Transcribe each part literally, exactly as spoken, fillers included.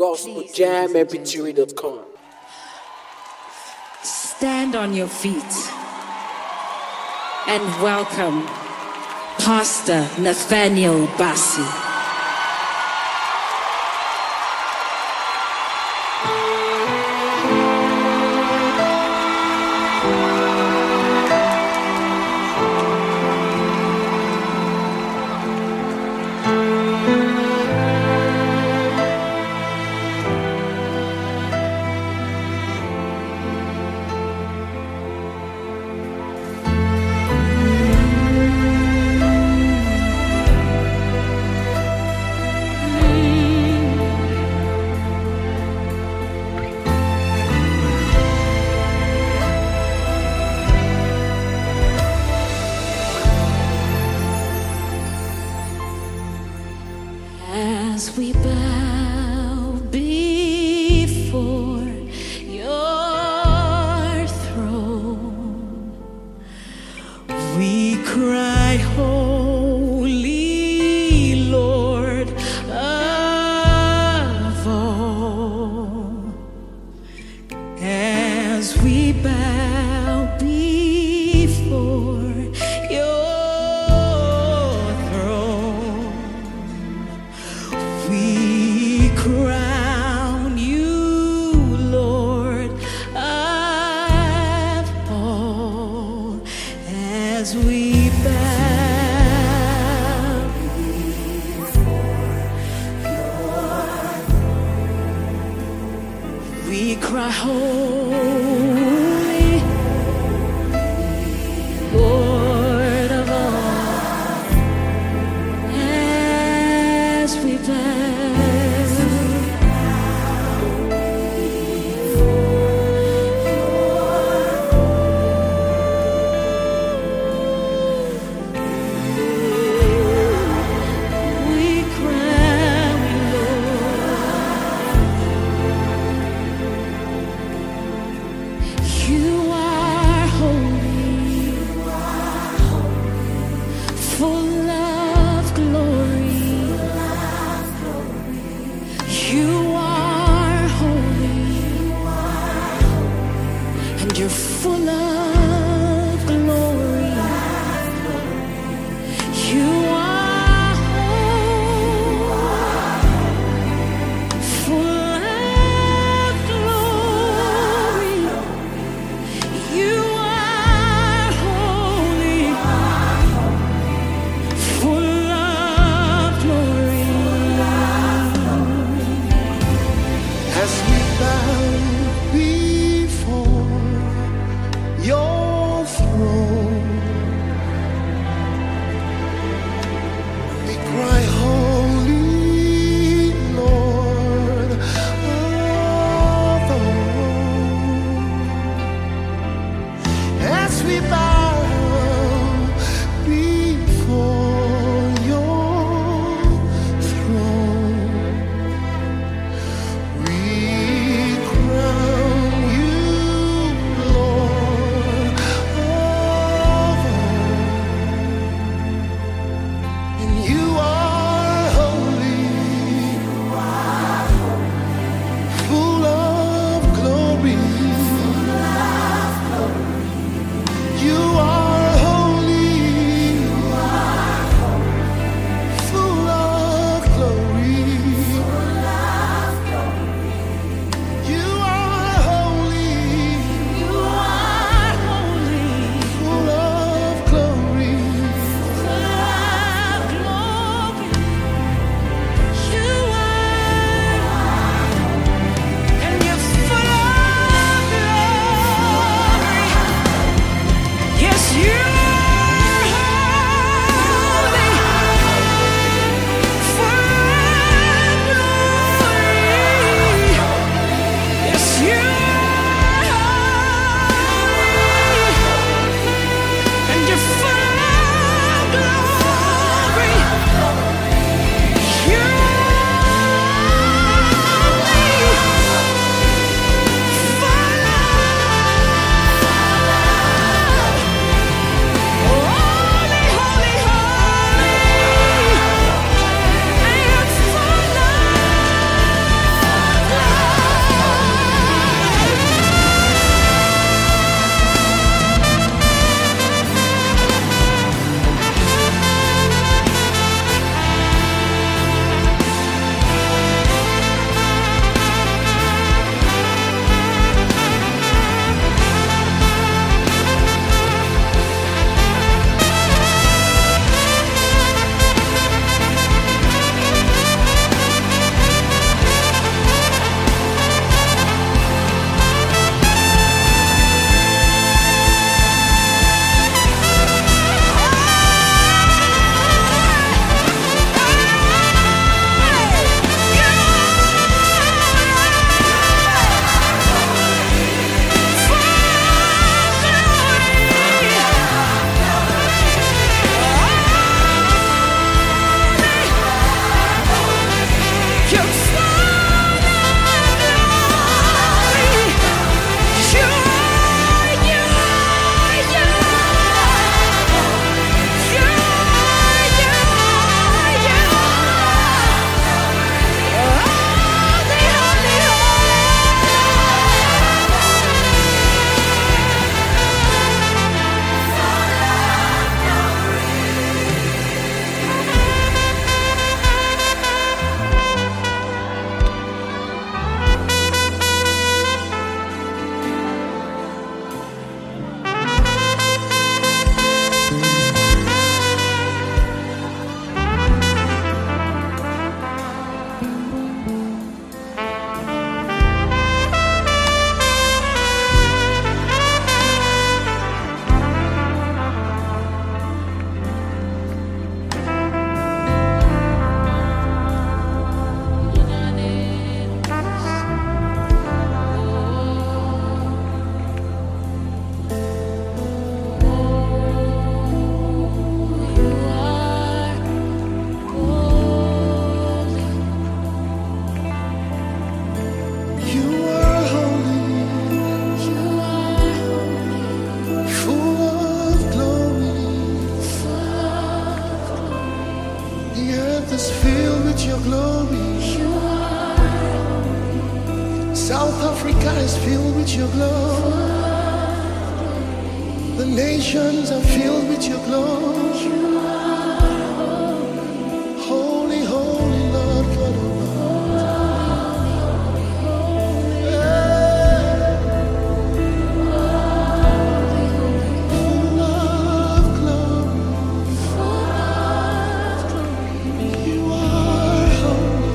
gospel jam m p three dot com. Stand on your feet and welcome Pastor Nathaniel Bassey. As we bow before your throne, we cry, Holy Lord of all. As we bow before your we crown you, Lord of all, as we bow before your throne. We cry, Holy Lord of all, as we bow. Full of glory, you are holy, and you're full of glory. You are holy, full of glory. You are holy, full of glory. As we bow before your South Africa is filled with your glory. The nations are filled with your glory. Holy, holy Lord God Almighty. Full of glory. You are holy.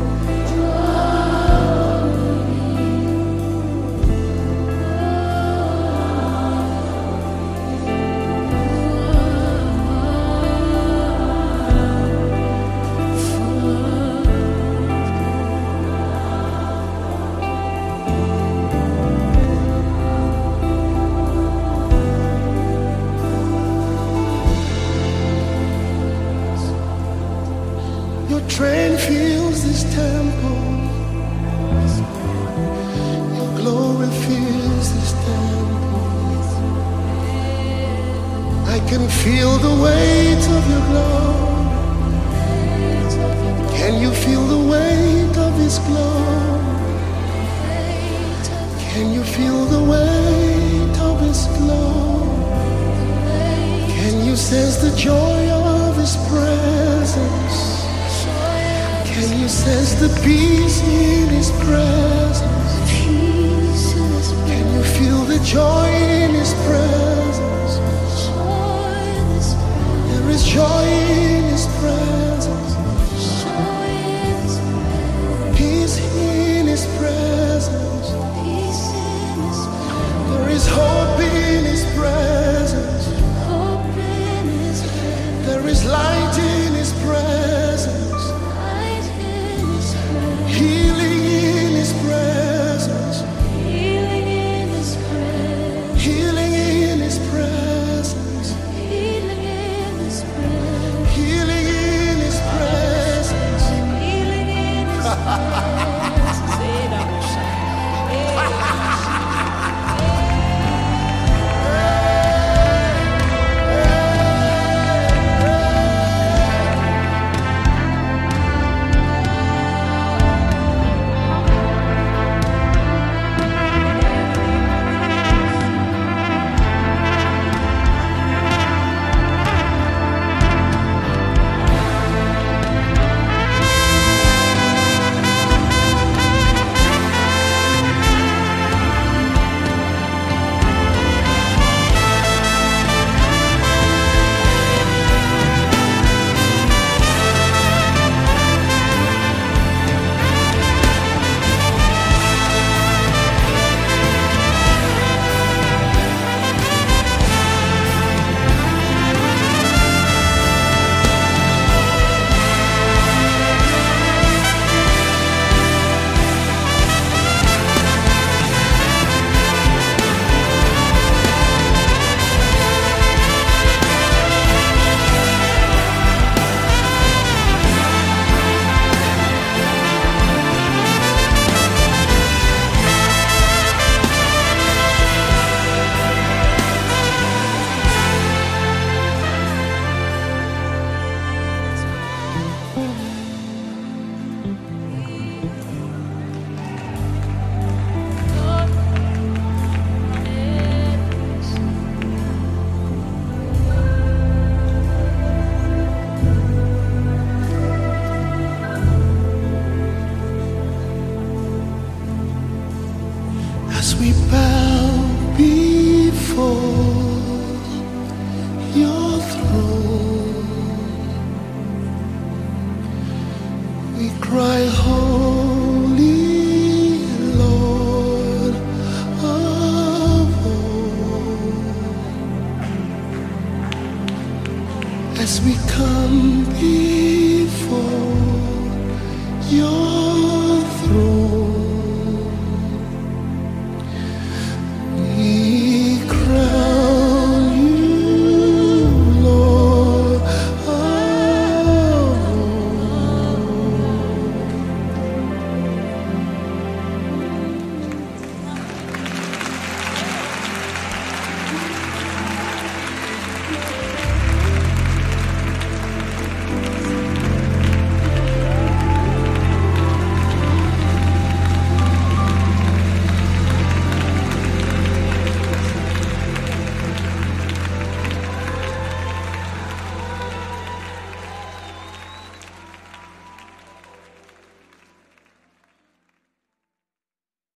Your train fills this temple. Your glory fills this temple. I can feel the weight of your glory. Can you feel the weight of His glory? Can you feel the weight of His glory? Can you sense the joy of His presence? Can you sense the peace in His presence? Can you feel the joy in His presence? There is joy in His presence. Peace in His presence. There is hope in His presence. There is light in His presence. Healing in His presence. Healing in His presence. Healing in His presence. Healing in His presence. Healing in His presence. Healing in His as we bow before